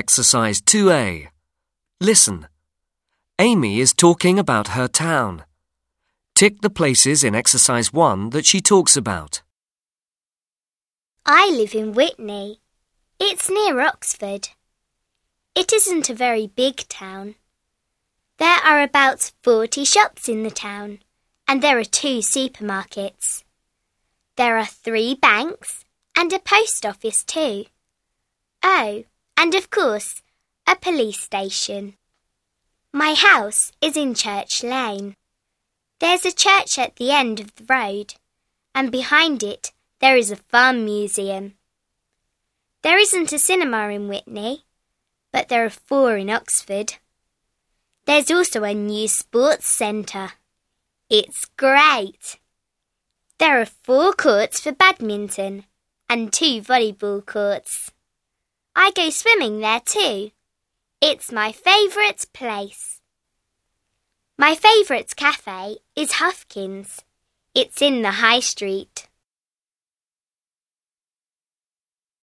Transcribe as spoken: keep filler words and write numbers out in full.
Exercise two A. Listen. Amy is talking about her town. Tick the places in Exercise one that she talks about. I live in Witney. It's near Oxford. It isn't a very big town. There are about forty shops in the town, and there are two supermarkets. There are three banks and a post office too. Oh, and of course, a police station. My house is in Church Lane. There's a church at the end of the road, and behind it there is a farm museum. There isn't a cinema in Witney, but there are four in Oxford. There's also a new sports centre. It's great. There are four courts for badminton and two volleyball courts. I go swimming there too. It's my favourite place. My favourite cafe is Huffkins. It's in the High Street.